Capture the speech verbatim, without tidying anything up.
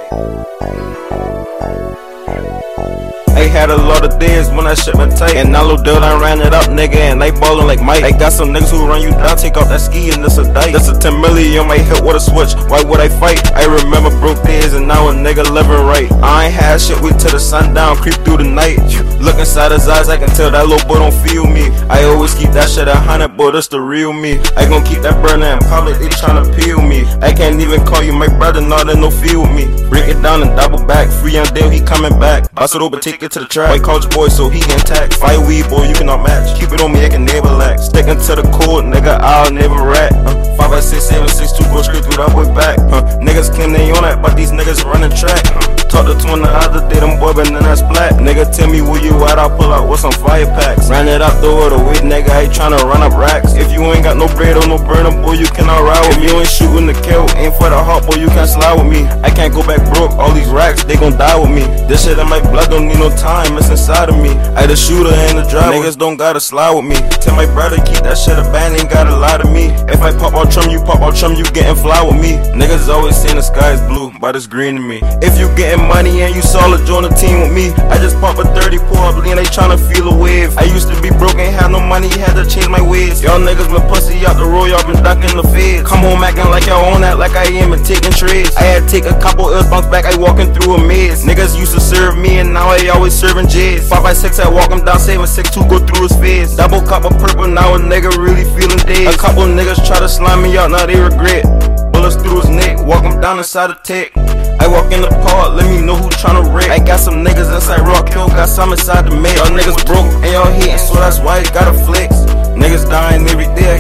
I had a lot of days when I shit my tight, and now Lil Dill done ran it up, nigga, and they ballin' like Mike. I got some niggas who run you down, take off that ski and this a dike. That's a ten million on my hip with a switch, why would I fight? I remember broke days and now a nigga living right. I ain't had shit, wait till the sun down, creep through the night. Look inside his eyes, I can tell that little boy don't feel me. I always keep that shit a hundred, boy, that's the real me. I gon' keep that burner in public, they tryna peel me. I can't even call you my brother, nah, there's no feel with me. Break it down and double back, free on deal, he coming back. Bust it over, take it to the track. White college boy, so he can tax. Fire weed, boy, you cannot match. Keep it on me, I can never lack. Sticking to the code, nigga, I'll never rat. Uh, five, five, six, seven, six, two, go straight through that boy back. Uh, niggas claim they on that, but these niggas running track. Uh, Talk to twin the other day, them boy, but then that's black. Nigga, tell me where you at, I'll pull out with some fire packs. Ran it up, throw it away, nigga, I ain't tryna run up racks. If you ain't got no bread or no burner, boy, you cannot ride with me. If you ain't shooting the kill, aim for the heart, boy, you can't slide with me. I can't go back broke, all these racks, they gon' die with me. This shit in my blood don't need no time, it's inside of me. I the shooter and the driver, niggas don't gotta slide with me. Tell my brother, keep that shit a band, ain't gotta lie to me. If I pop out trum, you pop out trum, you getting fly with me. Niggas always saying the sky is blue, but it's green to me. If you getting money and you solid, join the team with me. I just pop a thirty, pour up lean, they tryna feel a wave. I used to be broke, ain't had no money, had to change my ways. Y'all niggas been pussy out the road, y'all been ducking the feds. Come home acting like y'all own that, like I am and taking trades. I had to take a couple ill bounce back, I walking through a maze. Niggas used to serve me and now I always serving J's. Five by six, I walk him down, saving six two, go through his face. Double cup of purple, now a nigga really feeling days. A couple niggas try to slime me out, now they regret. Bullets through his neck, walk him down inside the tech. I walk in the park, let me know who tryna wreck. I got some niggas inside Rock Hill, got some inside the Met. Y'all niggas broke and y'all hating, so that's why I gotta flex. Niggas dying every day, I